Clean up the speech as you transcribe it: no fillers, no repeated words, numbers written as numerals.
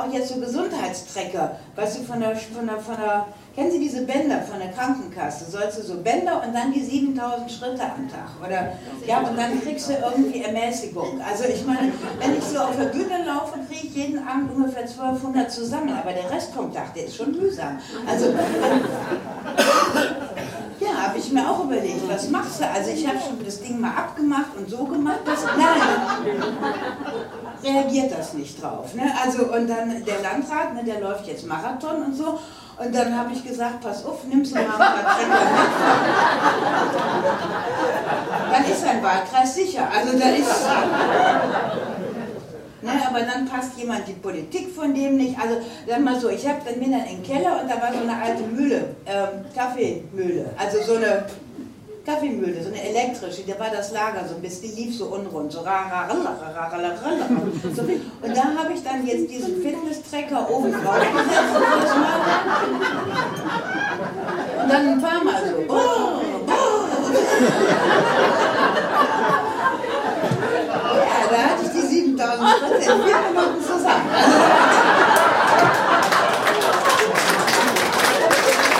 auch jetzt so Gesundheitstrecker, weißt du, kennen Sie diese Bänder von der Krankenkasse? Sollst du so Bänder und dann die 7000 Schritte am Tag, oder? Ja, und dann kriegst du irgendwie Ermäßigung. Also ich meine, wenn ich so auf der Bühne laufe, kriege ich jeden Abend ungefähr 1200 zusammen, aber der Rest vom Tag, der ist schon mühsam. Also, ja, habe ich mir auch überlegt, was machst du? Also ich habe schon das Ding mal abgemacht und so gemacht, nein, reagiert das nicht drauf. Ne? Also und dann der Landrat, ne, der läuft jetzt Marathon und so. Und dann habe ich gesagt, pass auf, nimmst du mal ein paar Trecker mit. Dann ist ein Wahlkreis sicher. Also da ist... Ne, aber dann passt jemand die Politik von dem nicht. Also sag mal so, ich habe dann bin dann in den Keller und da war so eine alte Mühle, Kaffeemühle. Also so eine Kaffeemühle, so eine elektrische, da war das Lager so ein bisschen, die lief so unrund, so so. Und da habe ich dann jetzt diesen Fitness-Tracker oben drauf gesetzt und dann ein paar Mal so. Ja, da hatte ich die 7000 Schritte in 4